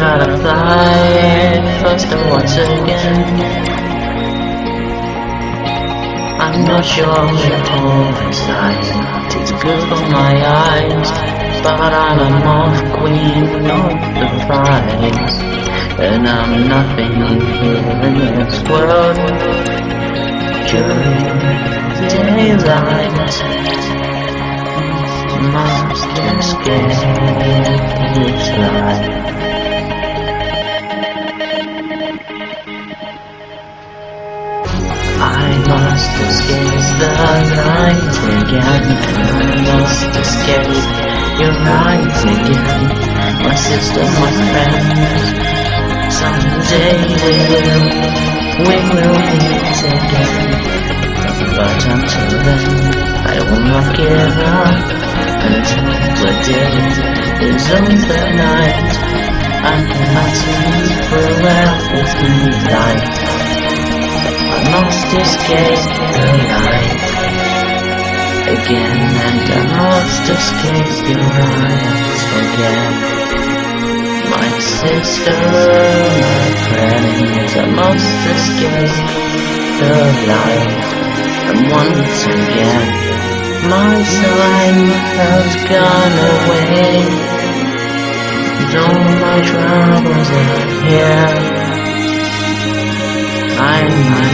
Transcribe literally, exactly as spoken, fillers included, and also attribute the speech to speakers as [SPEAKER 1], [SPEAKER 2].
[SPEAKER 1] gotta fly first and once again. I'm not sure what all inside is good for my eyes, but I'm a moth queen of the prize, and I'm nothing here in this world during daylight. Must escape this life. I must escape the light again. I must escape your light again. My sister, my friend. Someday we will, we will meet again. But until then, I will not give up until the day is over night. I cannot see forever with moonlight. I must escape the light again, and I must escape your eyes again. My sister, my friends, I must escape the light, and once again my sun has gone away, and all my troubles are here. I'm